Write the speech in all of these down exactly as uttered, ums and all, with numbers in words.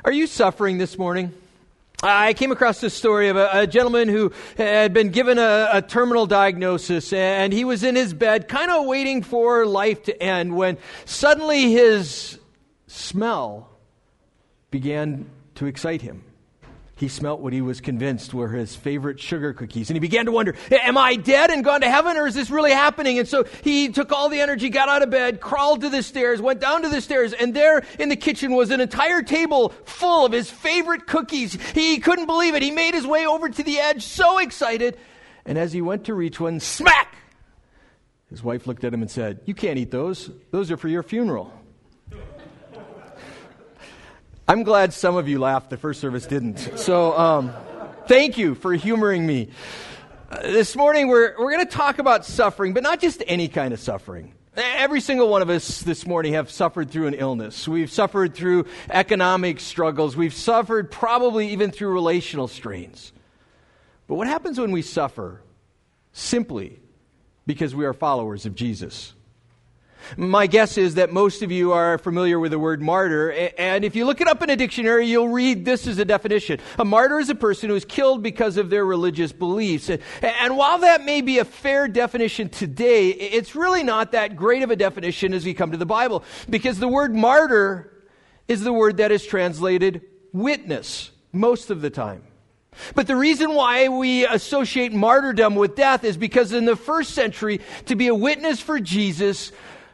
Are you suffering this morning? I came across this story of a, a gentleman who had been given a, a terminal diagnosis, and he was in his bed kind of waiting for life to end when suddenly his smell began to excite him. He smelt what he was convinced were his favorite sugar cookies. And he began to wonder, am I dead and gone to heaven, or is this really happening? And so he took all the energy, got out of bed, crawled to the stairs, went down to the stairs, and there in the kitchen was an entire table full of his favorite cookies. He couldn't believe it. He made his way over to the edge, so excited. And as he went to reach one, smack! His wife looked at him and said, "You can't eat those. Those are for your funeral." I'm glad some of you laughed. The first service didn't. So um, thank you for humoring me. Uh, this morning we're we're going to talk about suffering, but not just any kind of suffering. Every single one of us this morning have suffered through an illness. We've suffered through economic struggles. We've suffered probably even through relational strains. But what happens when we suffer simply because we are followers of Jesus? My guess is that most of you are familiar with the word martyr, and if you look it up in a dictionary, you'll read this as a definition. A martyr is a person who is killed because of their religious beliefs. And while that may be a fair definition today, it's really not that great of a definition as we come to the Bible, because the word martyr is the word that is translated witness most of the time. But the reason why we associate martyrdom with death is because in the first century, to be a witness for Jesus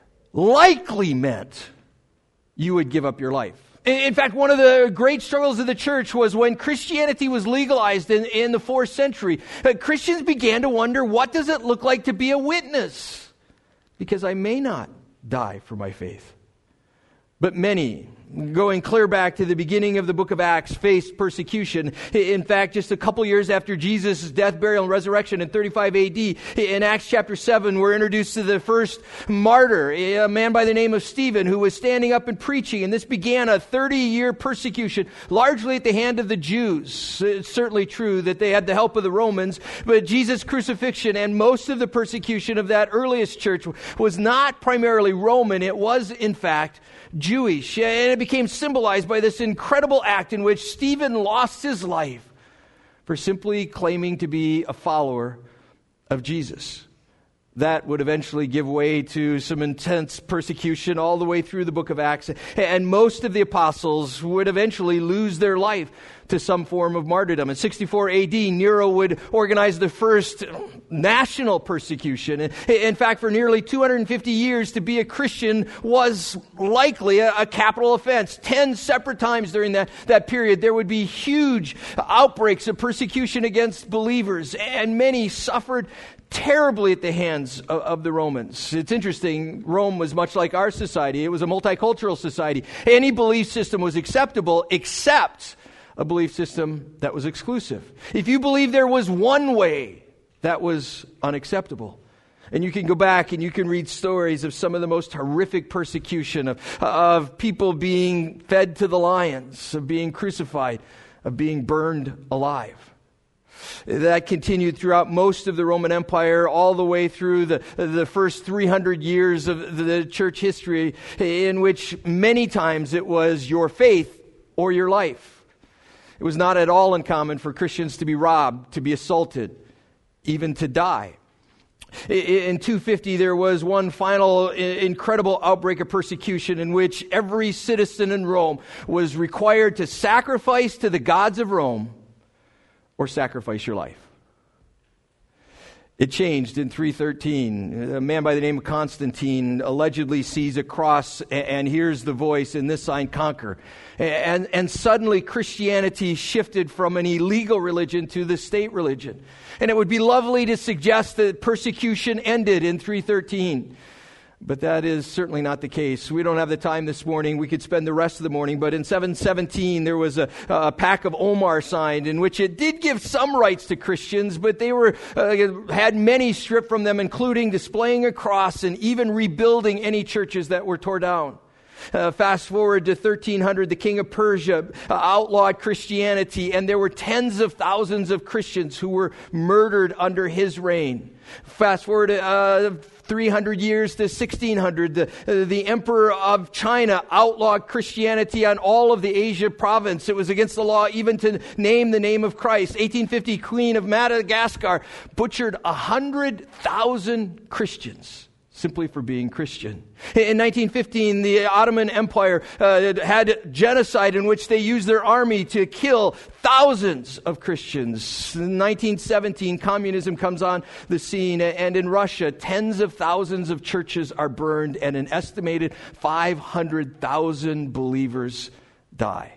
likely meant you would give up your life. In fact, one of the great struggles of the church was when Christianity was legalized in, in the fourth century. Uh, Christians began to wonder, what does it look like to be a witness? Because I may not die for my faith. But many, going clear back to the beginning of the book of Acts, faced persecution. In fact, just a couple years after Jesus' death, burial, and resurrection in thirty-five A D, in Acts chapter seven, we're introduced to the first martyr, a man by the name of Stephen, who was standing up and preaching. And this began a thirty-year persecution, largely at the hand of the Jews. It's certainly true that they had the help of the Romans, but Jesus' crucifixion and most of the persecution of that earliest church was not primarily Roman. It was, in fact, Jewish. And it became symbolized by this incredible act in which Stephen lost his life for simply claiming to be a follower of Jesus. That would eventually give way to some intense persecution all the way through the book of Acts. And most of the apostles would eventually lose their life to some form of martyrdom. In sixty-four A D, Nero would organize the first national persecution. In fact, for nearly two hundred fifty years, to be a Christian was likely a, a capital offense. Ten separate times during that, that period, there would be huge outbreaks of persecution against believers, and many suffered terribly at the hands of, of the Romans. It's interesting, Rome was much like our society. It was a multicultural society. Any belief system was acceptable except a belief system that was exclusive. If you believe there was one way, that was unacceptable. And you can go back and you can read stories of some of the most horrific persecution of, of people being fed to the lions, of being crucified, of being burned alive. That continued throughout most of the Roman Empire, all the way through the, the first three hundred years of the church history, in which many times it was your faith or your life. It was not at all uncommon for Christians to be robbed, to be assaulted, even to die. In two fifty, there was one final incredible outbreak of persecution in which every citizen in Rome was required to sacrifice to the gods of Rome or sacrifice your life. It changed in three thirteen. A man by the name of Constantine allegedly sees a cross and hears the voice, "In this sign conquer." And, and suddenly Christianity shifted from an illegal religion to the state religion. And it would be lovely to suggest that persecution ended in three thirteen. But that is certainly not the case. We don't have the time this morning. We could spend the rest of the morning. But in seven seventeen, there was a, a Pact of Omar signed in which it did give some rights to Christians, but they were uh, had many stripped from them, including displaying a cross and even rebuilding any churches that were torn down. Uh, fast forward to thirteen hundred, the king of Persia uh, outlawed Christianity, and there were tens of thousands of Christians who were murdered under his reign. Fast forward to uh, three hundred years to sixteen hundred, the, uh, the emperor of China outlawed Christianity on all of the Asia province. It was against the law even to name the name of Christ. eighteen fifty, Queen of Madagascar butchered one hundred thousand Christians simply for being Christian. In nineteen fifteen, the Ottoman Empire uh, had genocide in which they used their army to kill thousands of Christians. In nineteen seventeen, communism comes on the scene, and in Russia, tens of thousands of churches are burned, and an estimated five hundred thousand believers die.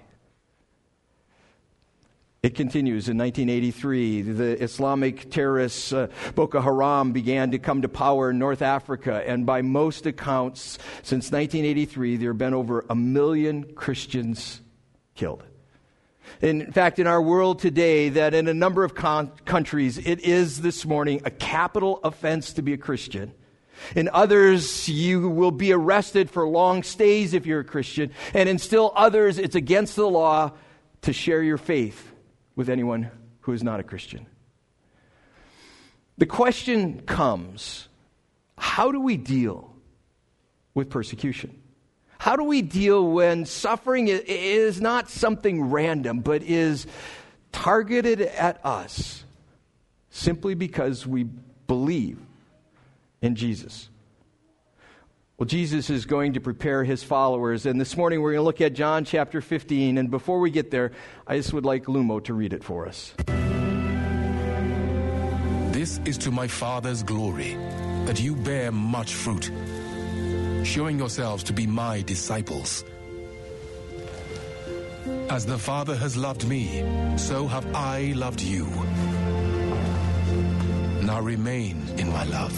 It continues. In nineteen eighty-three, the Islamic terrorists uh, Boko Haram began to come to power in North Africa, and by most accounts, since nineteen eighty-three, there have been over a million Christians killed. In fact, in our world today, that in a number of con- countries, it is this morning a capital offense to be a Christian. In others, you will be arrested for long stays if you're a Christian, and in still others, it's against the law to share your faith with anyone who is not a Christian. The question comes, how do we deal with persecution? How do we deal when suffering is not something random, but is targeted at us simply because we believe in Jesus? Well, Jesus is going to prepare his followers, and this morning we're going to look at John chapter fifteen, and before we get there, I just would like Lumo to read it for us. This is to my Father's glory, that you bear much fruit, showing yourselves to be my disciples. As the Father has loved me, so have I loved you. Now remain in my love.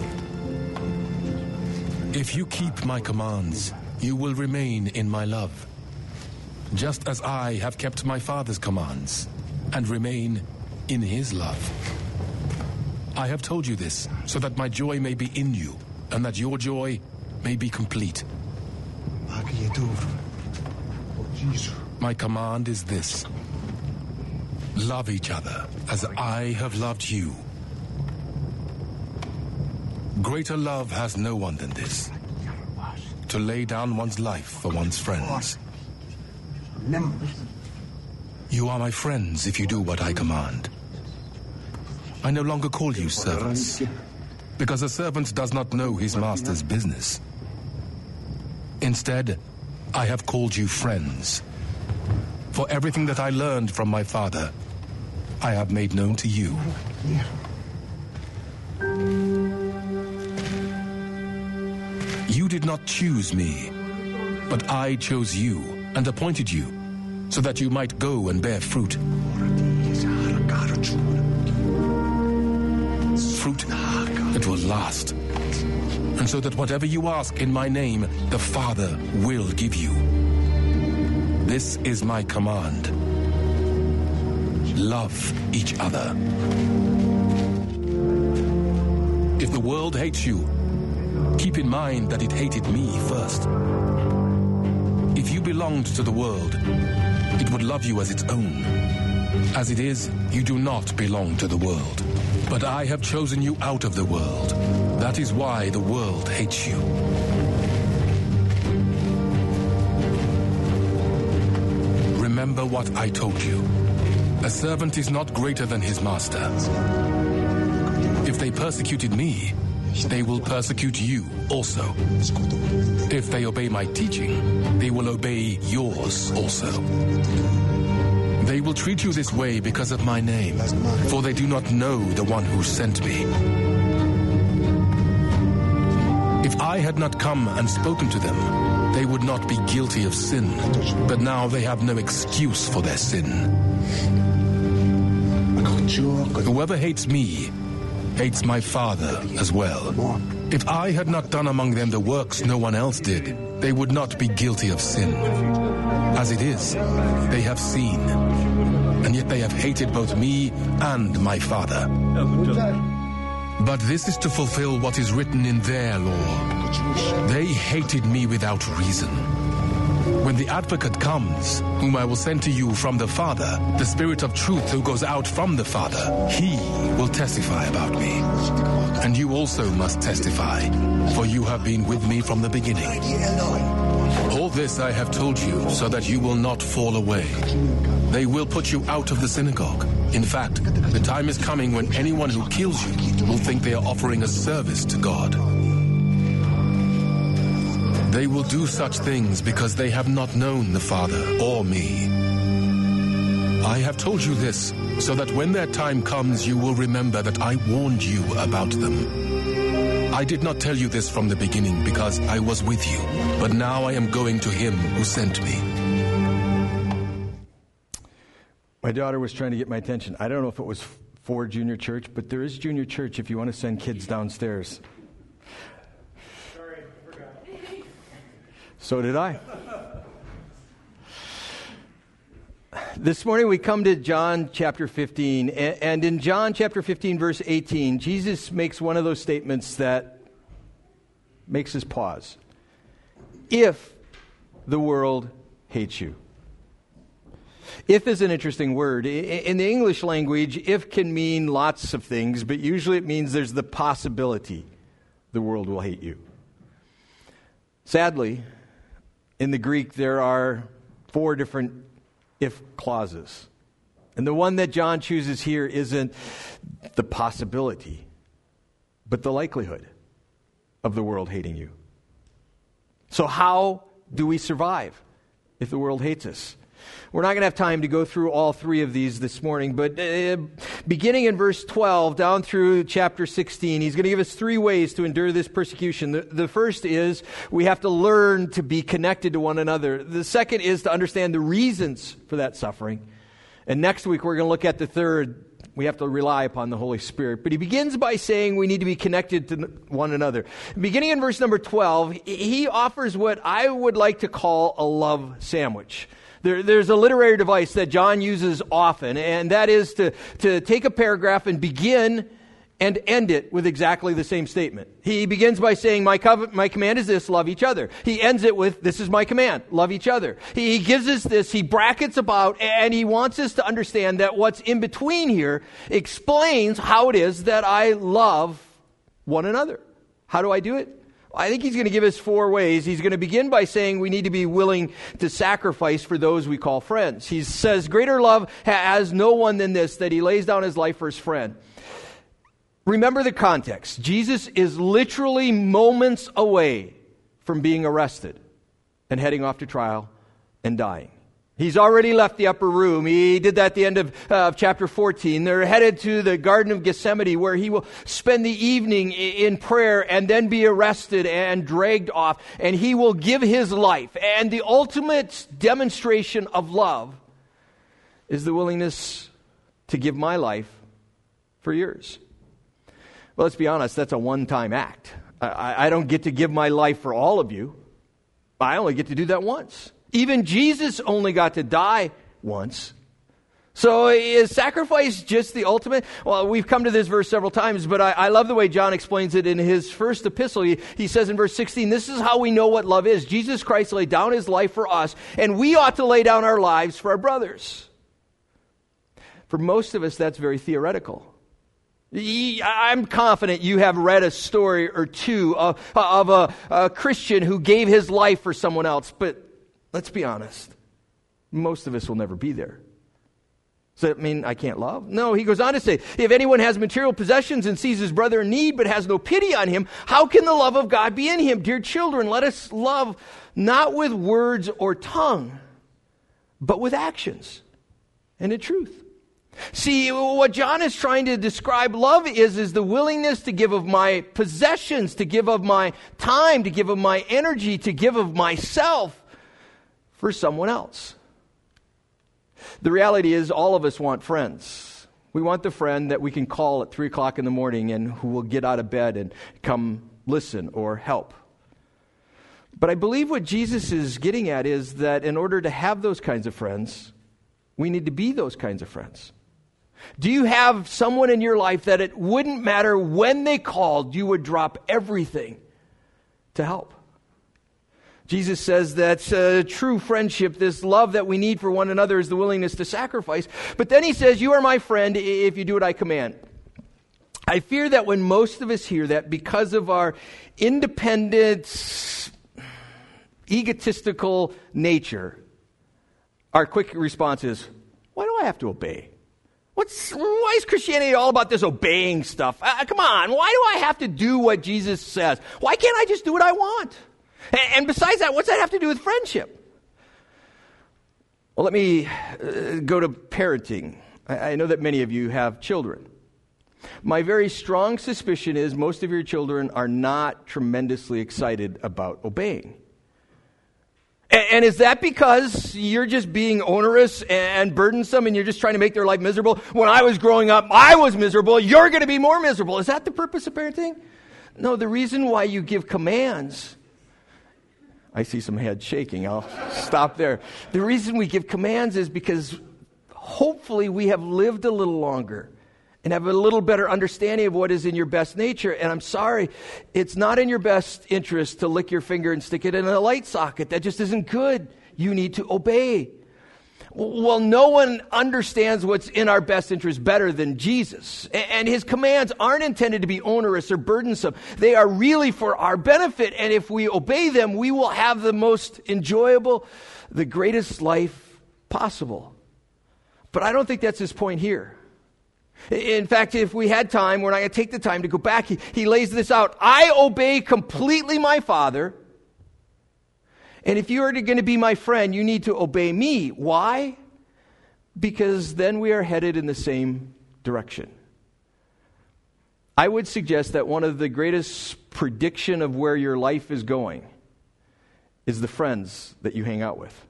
If you keep my commands, you will remain in my love, just as I have kept my Father's commands and remain in his love. I have told you this so that my joy may be in you and that your joy may be complete. My command is this: love each other as I have loved you. Greater love has no one than this, to lay down one's life for one's friends. You are my friends if you do what I command. I no longer call you servants, because a servant does not know his master's business. Instead, I have called you friends. For everything that I learned from my Father, I have made known to you. You did not choose me, but I chose you and appointed you so that you might go and bear fruit. Fruit that will last. And so that whatever you ask in my name, the Father will give you. This is my command. Love each other. If the world hates you, keep in mind that it hated me first. If you belonged to the world, it would love you as its own. As it is, you do not belong to the world. But I have chosen you out of the world. That is why the world hates you. Remember what I told you. A servant is not greater than his master. If they persecuted me, they will persecute you also. If they obey my teaching, they will obey yours also. They will treat you this way because of my name, for they do not know the one who sent me. If I had not come and spoken to them, they would not be guilty of sin, but now they have no excuse for their sin. Whoever hates me hates my Father as well. If I had not done among them the works no one else did, they would not be guilty of sin. As it is, they have seen, and yet they have hated both me and my Father. But this is to fulfill what is written in their law. They hated me without reason. When the advocate comes, whom I will send to you from the Father, the Spirit of truth who goes out from the Father, he will testify about me. And you also must testify, for you have been with me from the beginning. All this I have told you so that you will not fall away. They will put you out of the synagogue. In fact, the time is coming when anyone who kills you will think they are offering a service to God. They will do such things because they have not known the Father or me. I have told you this so that when their time comes, you will remember that I warned you about them. I did not tell you this from the beginning because I was with you, but now I am going to him who sent me. My daughter was trying to get my attention. I don't know if it was for junior church, but there is junior church if you want to send kids downstairs. So did I. This morning we come to John chapter fifteen, and in John chapter fifteen, verse eighteen, Jesus makes one of those statements that makes us pause. If the world hates you. If is an interesting word. In the English language, if can mean lots of things, but usually it means there's the possibility the world will hate you. Sadly, in the Greek, there are four different if clauses. And the one that John chooses here isn't the possibility, but the likelihood of the world hating you. So how do we survive if the world hates us? We're not going to have time to go through all three of these this morning, but uh, beginning in verse twelve down through chapter sixteen, he's going to give us three ways to endure this persecution. The, the first is we have to learn to be connected to one another. The second is to understand the reasons for that suffering. And next week we're going to look at the third. We have to rely upon the Holy Spirit. But he begins by saying we need to be connected to one another. Beginning in verse number twelve, he offers what I would like to call a love sandwich. There, there's a literary device that John uses often, and that is to, to take a paragraph and begin and end it with exactly the same statement. He begins by saying, my, covenant, my command is this, love each other. He ends it with, this is my command, love each other. He, he gives us this, he brackets about, and he wants us to understand that what's in between here explains how it is that I love one another. How do I do it? I think he's going to give us four ways. He's going to begin by saying we need to be willing to sacrifice for those we call friends. He says, greater love has no one than this, that he lays down his life for his friend. Remember the context. Jesus is literally moments away from being arrested and heading off to trial and dying. He's already left the upper room. He did that at the end of, uh, of chapter fourteen. They're headed to the Garden of Gethsemane, where he will spend the evening in prayer and then be arrested and dragged off. And he will give his life. And the ultimate demonstration of love is the willingness to give my life for yours. Well, let's be honest, that's a one-time act. I, I don't get to give my life for all of you. I only get to do that once. Even Jesus only got to die once. So is sacrifice just the ultimate? Well, we've come to this verse several times, but I, I love the way John explains it in his first epistle. He, he says in verse sixteen, this is how we know what love is. Jesus Christ laid down his life for us, and we ought to lay down our lives for our brothers. For most of us, that's very theoretical. I'm confident you have read a story or two of, of a, a Christian who gave his life for someone else, but let's be honest, most of us will never be there. Does that mean I can't love? No, he goes on to say, if anyone has material possessions and sees his brother in need but has no pity on him, how can the love of God be in him? Dear children, let us love not with words or tongue, but with actions and in truth. See, what John is trying to describe love is, is the willingness to give of my possessions, to give of my time, to give of my energy, to give of myself for someone else. The reality is all of us want friends. We want the friend that we can call at three o'clock in the morning and who will get out of bed and come listen or help. But I believe what Jesus is getting at is that in order to have those kinds of friends, we need to be those kinds of friends. Do you have someone in your life that it wouldn't matter when they called, you would drop everything to help? Jesus says that uh, true friendship, this love that we need for one another, is the willingness to sacrifice. But then he says, you are my friend if you do what I command. I fear that when most of us hear that, because of our independent, egotistical nature, our quick response is, why do I have to obey? What's, why is Christianity all about this obeying stuff? Uh, come on, why do I have to do what Jesus says? Why can't I just do what I want? And, and besides that, what's that have to do with friendship? Well, let me uh, go to parenting. I, I know that many of you have children. My very strong suspicion is most of your children are not tremendously excited about obeying. And, and is that because you're just being onerous and burdensome and you're just trying to make their life miserable? When I was growing up, I was miserable. You're going to be more miserable. Is that the purpose of parenting? No, the reason why you give commands, I see some heads shaking. I'll stop there. The reason we give commands is because hopefully we have lived a little longer and have a little better understanding of what is in your best nature. And I'm sorry, it's not in your best interest to lick your finger and stick it in a light socket. That just isn't good. You need to obey. Well, no one understands what's in our best interest better than Jesus. And his commands aren't intended to be onerous or burdensome. They are really for our benefit. And if we obey them, we will have the most enjoyable, the greatest life possible. But I don't think that's his point here. In fact, if we had time, we're not going to take the time to go back. He, he lays this out. I obey completely my Father. And if you are going to be my friend, you need to obey me. Why? Because then we are headed in the same direction. I would suggest that one of the greatest prediction of where your life is going is the friends that you hang out with.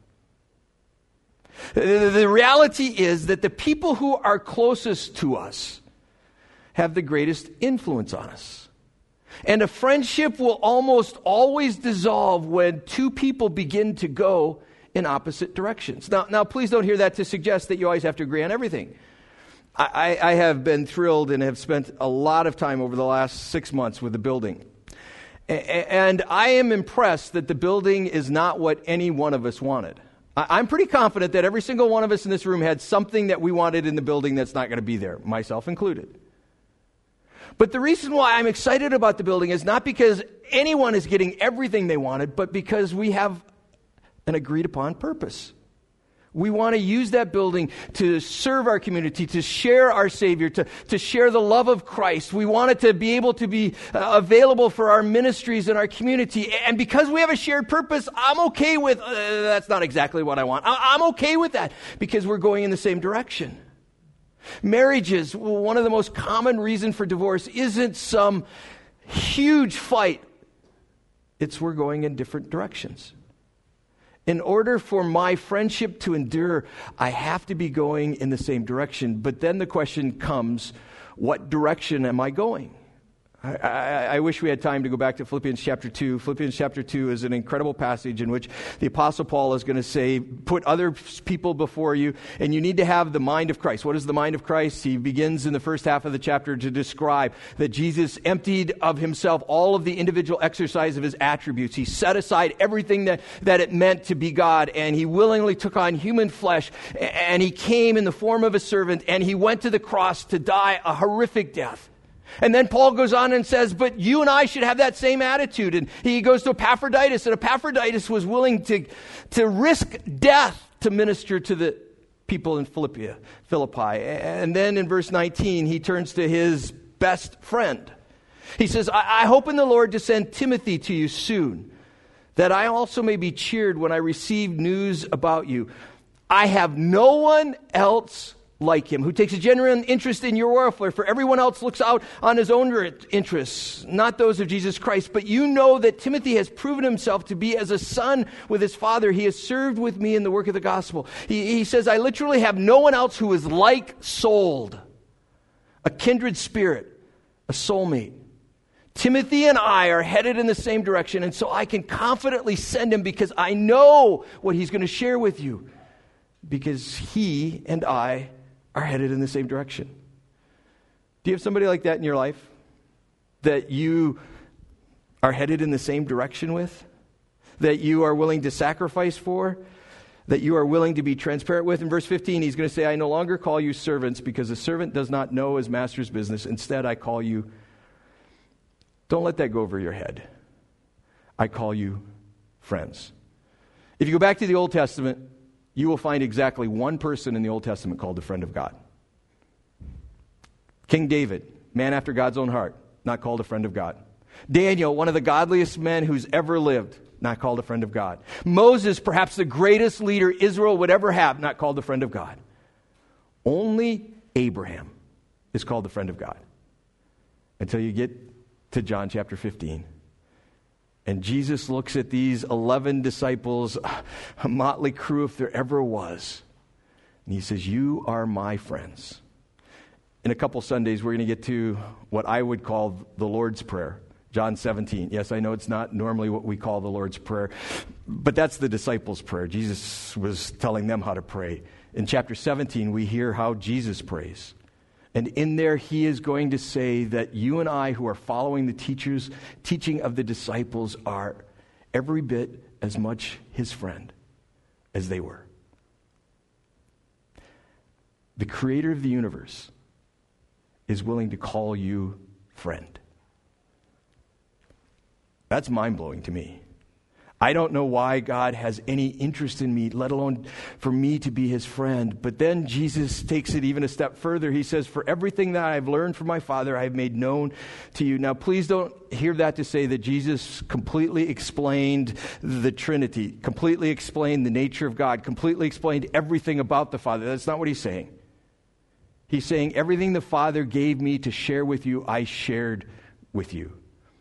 The reality is that the people who are closest to us have the greatest influence on us. And a friendship will almost always dissolve when two people begin to go in opposite directions. Now, now please don't hear that to suggest that you always have to agree on everything. I, I have been thrilled and have spent a lot of time over the last six months with the building. And I am impressed that the building is not what any one of us wanted. I'm pretty confident that every single one of us in this room had something that we wanted in the building that's not going to be there, myself included. But the reason why I'm excited about the building is not because anyone is getting everything they wanted, but because we have an agreed upon purpose. We want to use that building to serve our community, to share our Savior, to, to share the love of Christ. We want it to be able to be uh, available for our ministries and our community. And because we have a shared purpose, I'm okay with, uh, that's not exactly what I want. I, I'm okay with that because we're going in the same direction. Marriages, one of the most common reasons for divorce isn't some huge fight. It's we're going in different directions. In order for my friendship to endure, I have to be going in the same direction. But then the question comes, what direction am I going? I, I, I wish we had time to go back to Philippians chapter two. Philippians chapter two is an incredible passage in which the Apostle Paul is going to say, put other people before you, and you need to have the mind of Christ. What is the mind of Christ? He begins in the first half of the chapter to describe that Jesus emptied of himself all of the individual exercise of his attributes. He set aside everything that, that it meant to be God, and he willingly took on human flesh, and he came in the form of a servant, and he went to the cross to die a horrific death. And then Paul goes on and says, but you and I should have that same attitude. And he goes to Epaphroditus, and Epaphroditus was willing to, to risk death to minister to the people in Philippi, Philippi. And then in verse nineteen, he turns to his best friend. He says, I, I hope in the Lord to send Timothy to you soon, that I also may be cheered when I receive news about you. I have no one else like him, who takes a genuine interest in your welfare, for everyone else looks out on his own interests, not those of Jesus Christ. But you know that Timothy has proven himself to be as a son with his father. He has served with me in the work of the gospel. He, he says, I literally have no one else who is like-souled, a kindred spirit, a soulmate. Timothy and I are headed in the same direction, and so I can confidently send him because I know what he's going to share with you, because he and I are headed in the same direction. Do you have somebody like that in your life that you are headed in the same direction with? That you are willing to sacrifice for? That you are willing to be transparent with? In verse fifteen, he's going to say, I no longer call you servants because a servant does not know his master's business. Instead, I call you, don't let that go over your head. I call you friends. If you go back to the Old Testament, you will find exactly one person in the Old Testament called the friend of God. King David, man after God's own heart, not called a friend of God. Daniel, one of the godliest men who's ever lived, not called a friend of God. Moses, perhaps the greatest leader Israel would ever have, not called a friend of God. Only Abraham is called the friend of God. Until you get to John chapter fifteen. And Jesus looks at these eleven disciples, a motley crew if there ever was. And he says, you are my friends. In a couple Sundays, we're going to get to what I would call the Lord's Prayer. John seventeen. Yes, I know it's not normally what we call the Lord's Prayer, but that's the disciples' prayer. Jesus was telling them how to pray. In chapter seventeen, we hear how Jesus prays. And in there, he is going to say that you and I who are following the teachers, teaching of the disciples are every bit as much his friend as they were. The creator of the universe is willing to call you friend. That's mind-blowing to me. I don't know why God has any interest in me, let alone for me to be his friend. But then Jesus takes it even a step further. He says, for everything that I've learned from my Father, I have made known to you. Now, please don't hear that to say that Jesus completely explained the Trinity, completely explained the nature of God, completely explained everything about the Father. That's not what he's saying. He's saying everything the Father gave me to share with you, I shared with you.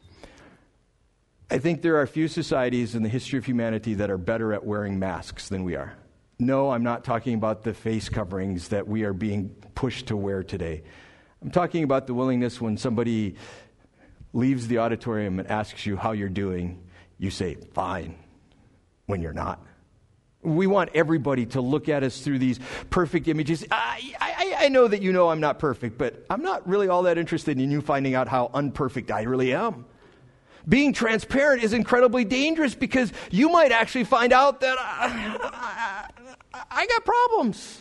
I think there are few societies in the history of humanity that are better at wearing masks than we are. No, I'm not talking about the face coverings that we are being pushed to wear today. I'm talking about the willingness when somebody leaves the auditorium and asks you how you're doing, you say, fine, when you're not. We want everybody to look at us through these perfect images. I, I, I know that you know I'm not perfect, but I'm not really all that interested in you finding out how unperfect I really am. Being transparent is incredibly dangerous because you might actually find out that I, I, I got problems.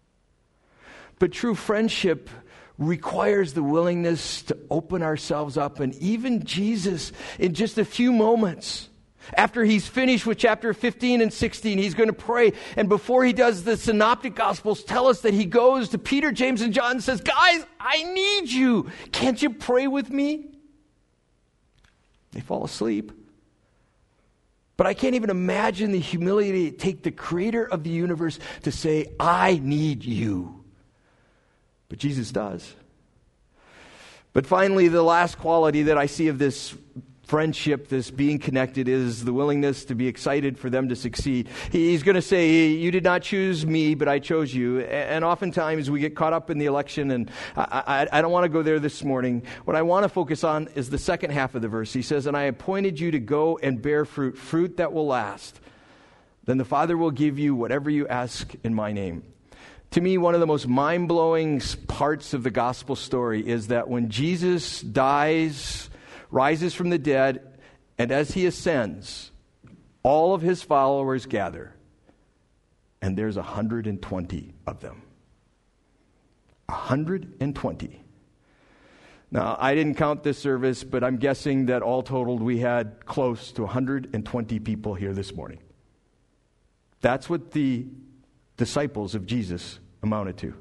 But true friendship requires the willingness to open ourselves up. And even Jesus, in just a few moments, after he's finished with chapter fifteen and sixteen, he's going to pray. And before he does, the Synoptic Gospels tell us that he goes to Peter, James, and John and says, guys, I need you. Can't you pray with me? They fall asleep. But I can't even imagine the humility to take the creator of the universe to say, I need you. But Jesus does. But finally, the last quality that I see of this friendship, this being connected, is the willingness to be excited for them to succeed. He's going to say, you did not choose me, but I chose you. And oftentimes we get caught up in the election, and I, I, I don't want to go there this morning. What I want to focus on is the second half of the verse. He says, and I appointed you to go and bear fruit, fruit that will last. Then the Father will give you whatever you ask in my name. To me, one of the most mind-blowing parts of the gospel story is that when Jesus dies, rises from the dead, and as he ascends, all of his followers gather, and there's one hundred twenty of them. one hundred twenty. Now, I didn't count this service, but I'm guessing that all totaled we had close to one hundred twenty people here this morning. That's what the disciples of Jesus amounted to.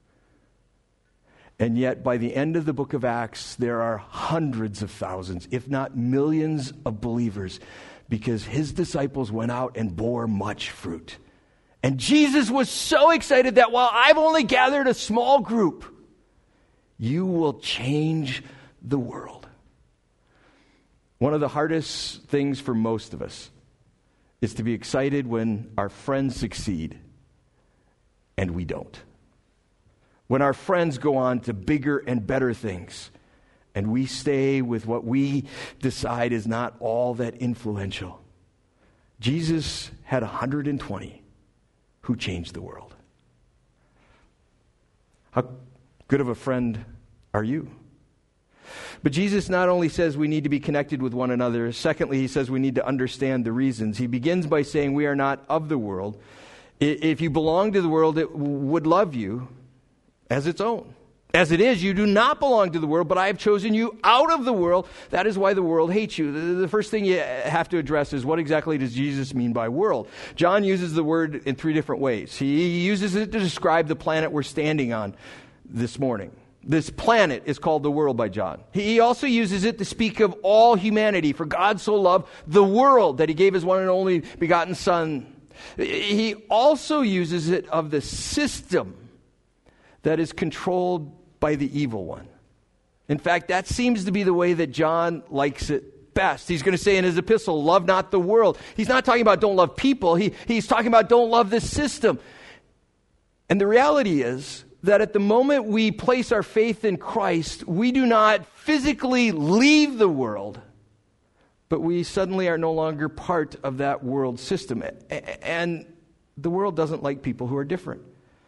And yet, by the end of the book of Acts, there are hundreds of thousands, if not millions of believers, because his disciples went out and bore much fruit. And Jesus was so excited that while I've only gathered a small group, you will change the world. One of the hardest things for most of us is to be excited when our friends succeed and we don't. When our friends go on to bigger and better things, and we stay with what we decide is not all that influential. Jesus had one hundred twenty who changed the world. How good of a friend are you? But Jesus not only says we need to be connected with one another, secondly, he says we need to understand the reasons. He begins by saying we are not of the world. If you belong to the world, it would love you as its own. As it is, you do not belong to the world, but I have chosen you out of the world. That is why the world hates you. The first thing you have to address is what exactly does Jesus mean by world? John uses the word in three different ways. He uses it to describe the planet we're standing on this morning. This planet is called the world by John. He also uses it to speak of all humanity. For God so loved the world that he gave his one and only begotten Son. He also uses it of the system that is controlled by the evil one. In fact, that seems to be the way that John likes it best. He's going to say in his epistle, love not the world. He's not talking about don't love people. He, he's talking about don't love the system. And the reality is that at the moment we place our faith in Christ, we do not physically leave the world, but we suddenly are no longer part of that world system. And the world doesn't like people who are different.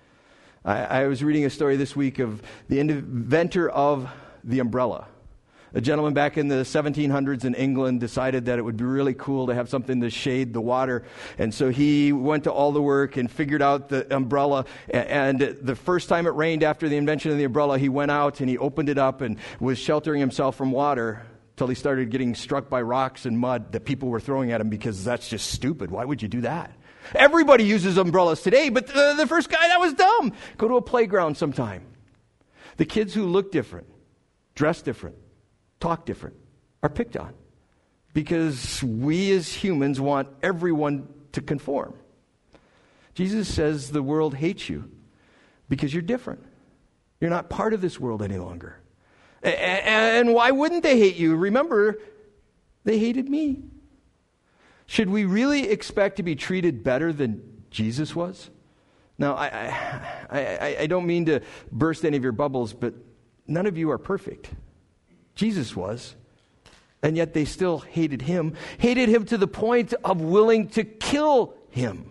I, I was reading a story this week of the inventor of the umbrella. A gentleman back in the seventeen hundreds in England decided that it would be really cool to have something to shade the water. And so he went to all the work and figured out the umbrella. And the first time it rained after the invention of the umbrella, he went out and he opened it up and was sheltering himself from water till he started getting struck by rocks and mud that people were throwing at him because that's just stupid. Why would you do that? Everybody uses umbrellas today, but the, the first guy, that was dumb. Go to a playground sometime. The kids who look different, dress different, talk different, are picked on because we as humans want everyone to conform. Jesus says the world hates you because you're different. You're not part of this world any longer. And why wouldn't they hate you? Remember, they hated me. Should we really expect to be treated better than Jesus was? Now, I, I, I, I don't mean to burst any of your bubbles, but none of you are perfect. Jesus was, and yet they still hated him, hated him to the point of willing to kill him.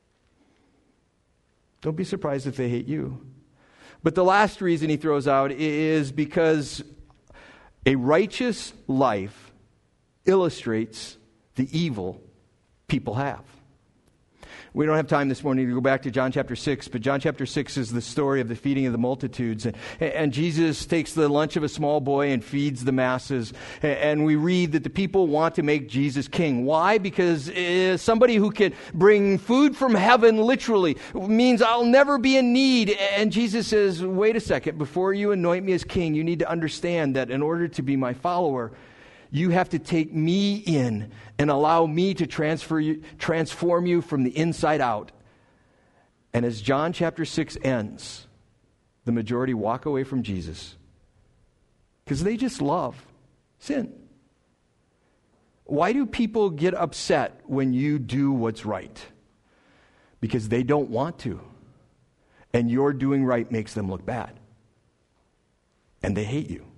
Don't be surprised if they hate you. But the last reason he throws out is because a righteous life illustrates the evil people have. We don't have time this morning to go back to John chapter six, but John chapter six is the story of the feeding of the multitudes. And, and Jesus takes the lunch of a small boy and feeds the masses. And we read that the people want to make Jesus king. Why? Because uh, somebody who can bring food from heaven literally means I'll never be in need. And Jesus says, wait a second, before you anoint me as king, you need to understand that in order to be my follower, you have to take me in and allow me to transfer you, transform you from the inside out. And as John chapter six ends, the majority walk away from Jesus because they just love sin. Why do people get upset when you do what's right? Because they don't want to. And your doing right makes them look bad. And they hate you.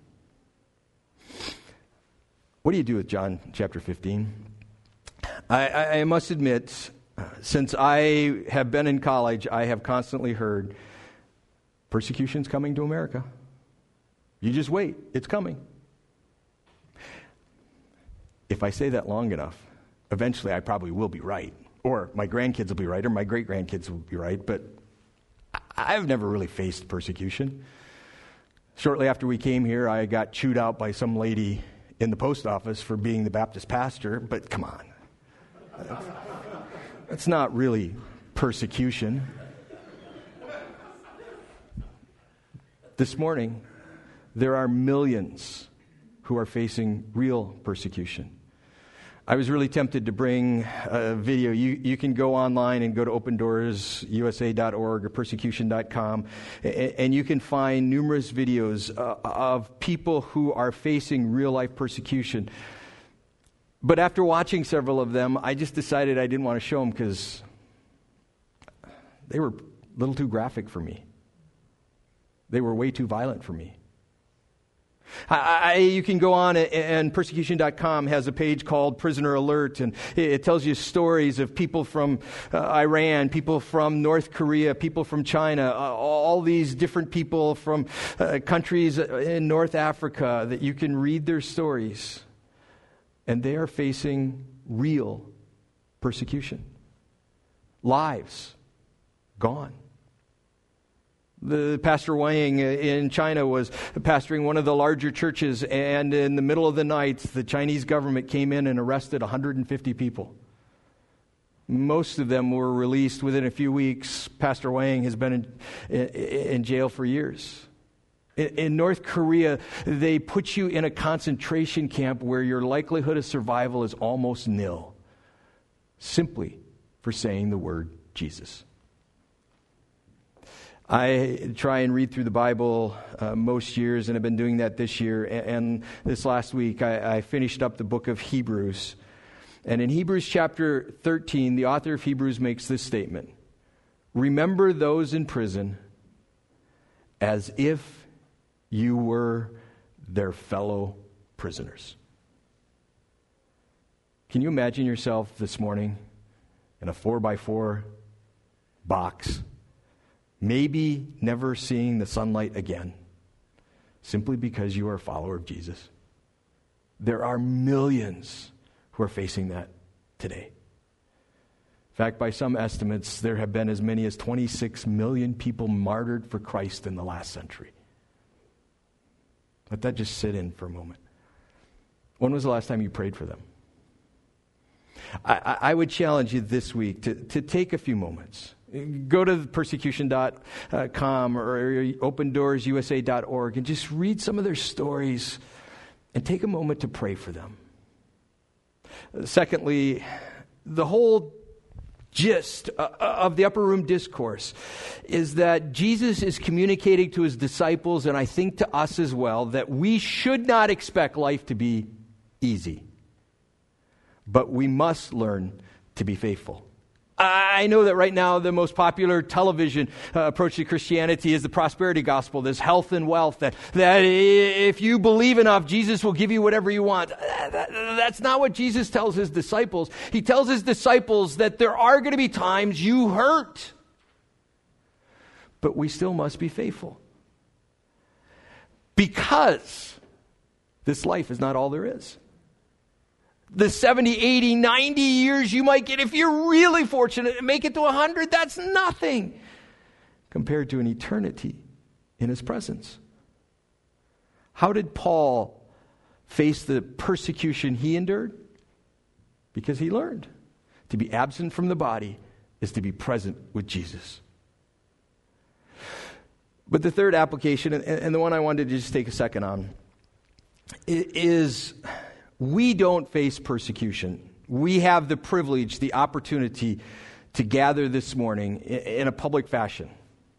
What do you do with John chapter fifteen? I, I, I must admit, since I have been in college, I have constantly heard, persecution's coming to America. You just wait, it's coming. If I say that long enough, eventually I probably will be right. Or my grandkids will be right, or my great-grandkids will be right. But I've never really faced persecution. Shortly after we came here, I got chewed out by some lady in the post office for being the Baptist pastor, but come on. That's, that's not really persecution. This morning, there are millions who are facing real persecution. I was really tempted to bring a video. You, you can go online and go to open doors u s a dot org or persecution dot com, and, and you can find numerous videos uh, of people who are facing real-life persecution. But after watching several of them, I just decided I didn't want to show them because they were a little too graphic for me. They were way too violent for me. I, I, you can go on and persecution dot com has a page called Prisoner Alert, and it tells you stories of people from uh, Iran, people from North Korea, people from China, uh, all these different people from uh, countries in North Africa that you can read their stories. And they are facing real persecution. Lives gone. The Pastor Wang in China was pastoring one of the larger churches, and in the middle of the night, the Chinese government came in and arrested one hundred fifty people. Most of them were released within a few weeks. Pastor Wang has been in, in, in jail for years. In, in North Korea, they put you in a concentration camp where your likelihood of survival is almost nil, simply for saying the word Jesus. I try and read through the Bible uh, most years, and I've been doing that this year. And, and this last week, I, I finished up the book of Hebrews. And in Hebrews chapter thirteen, the author of Hebrews makes this statement: remember those in prison as if you were their fellow prisoners. Can you imagine yourself this morning in a four by four box, maybe never seeing the sunlight again, simply because you are a follower of Jesus? There are millions who are facing that today. In fact, by some estimates, there have been as many as twenty-six million people martyred for Christ in the last century. Let that just sit in for a moment. When was the last time you prayed for them? I, I would challenge you this week to, to take a few moments. Go to persecution dot com or open doors U S A dot org and just read some of their stories and take a moment to pray for them. Secondly, the whole gist of the upper room discourse is that Jesus is communicating to his disciples, and I think to us as well, that we should not expect life to be easy, but we must learn to be faithful. I know that right now the most popular television uh, approach to Christianity is the prosperity gospel, this health and wealth, that, that if you believe enough, Jesus will give you whatever you want. That, that, that's not what Jesus tells his disciples. He tells his disciples that there are going to be times you hurt, but we still must be faithful. Because this life is not all there is. The seventy, eighty, ninety years you might get, if you're really fortunate and make it to one hundred, that's nothing compared to an eternity in his presence. How did Paul face the persecution he endured? Because he learned to be absent from the body is to be present with Jesus. But the third application, and the one I wanted to just take a second on, is we don't face persecution. We have the privilege, the opportunity to gather this morning in a public fashion.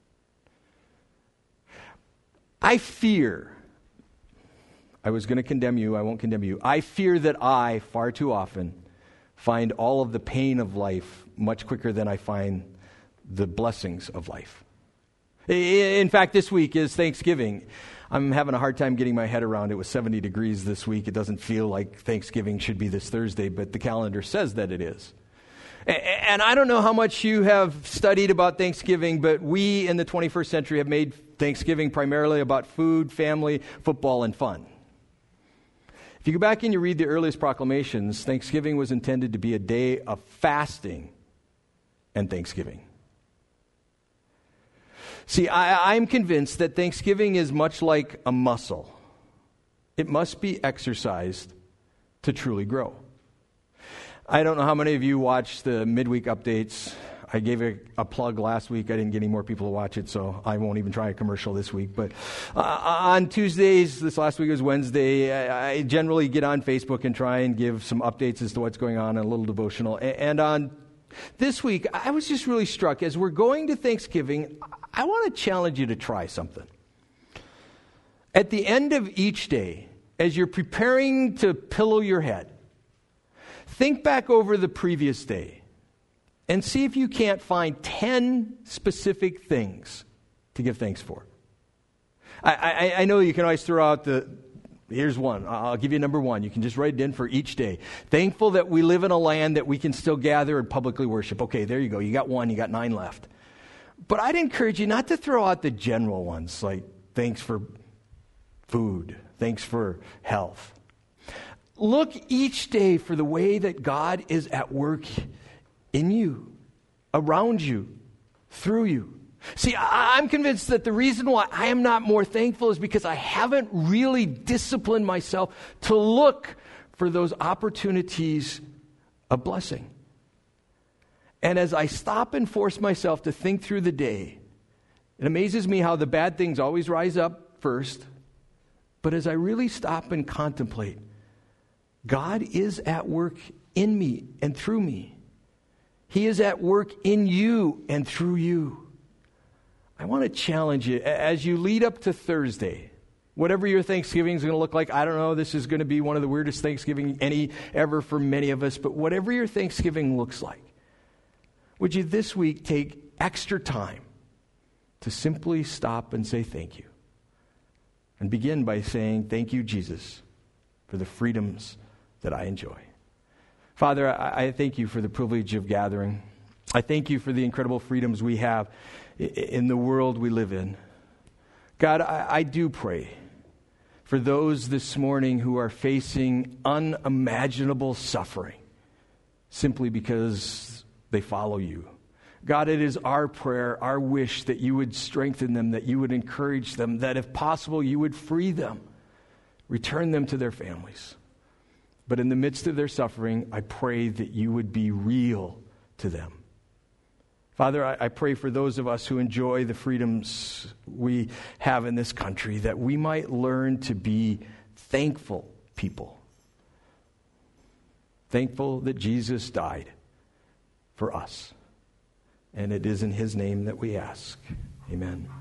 I fear, I was going to condemn you, I won't condemn you. I fear that I, far too often, find all of the pain of life much quicker than I find the blessings of life. In fact, this week is Thanksgiving. I'm having a hard time getting my head around it. It was seventy degrees this week. It doesn't feel like Thanksgiving should be this Thursday, but the calendar says that it is. And I don't know how much you have studied about Thanksgiving, but we in the twenty-first century have made Thanksgiving primarily about food, family, football, and fun. If you go back and you read the earliest proclamations, Thanksgiving was intended to be a day of fasting and thanksgiving. See, I, I'm convinced that Thanksgiving is much like a muscle. It must be exercised to truly grow. I don't know how many of you watch the midweek updates. I gave a, a plug last week. I didn't get any more people to watch it, so I won't even try a commercial this week. But uh, on Tuesdays, this last week was Wednesday, I, I generally get on Facebook and try and give some updates as to what's going on, and a little devotional. And, and on this week, I was just really struck. As we're going to Thanksgiving, I want to challenge you to try something. At the end of each day, as you're preparing to pillow your head, think back over the previous day and see if you can't find ten specific things to give thanks for. I, I, I know you can always throw out the Here's one. I'll give you number one. You can just write it in for each day. Thankful that we live in a land that we can still gather and publicly worship. Okay, there you go. You got one. You got nine left. But I'd encourage you not to throw out the general ones, like thanks for food, thanks for health. Look each day for the way that God is at work in you, around you, through you. See, I'm convinced that the reason why I am not more thankful is because I haven't really disciplined myself to look for those opportunities of blessing. And as I stop and force myself to think through the day, it amazes me how the bad things always rise up first. But as I really stop and contemplate, God is at work in me and through me. He is at work in you and through you. I want to challenge you as you lead up to Thursday, whatever your Thanksgiving is going to look like. I don't know. This is going to be one of the weirdest Thanksgiving any ever for many of us. But whatever your Thanksgiving looks like, would you this week take extra time to simply stop and say thank you? And begin by saying, thank you, Jesus, for the freedoms that I enjoy. Father, I, I thank you for the privilege of gathering. I thank you for the incredible freedoms we have in the world we live in. God, I, I do pray for those this morning who are facing unimaginable suffering simply because they follow you. God, it is our prayer, our wish that you would strengthen them, that you would encourage them, that if possible, you would free them, return them to their families. But in the midst of their suffering, I pray that you would be real to them. Father, I, I pray for those of us who enjoy the freedoms we have in this country, that we might learn to be thankful people. Thankful that Jesus died for us. And it is in his name that we ask. Amen.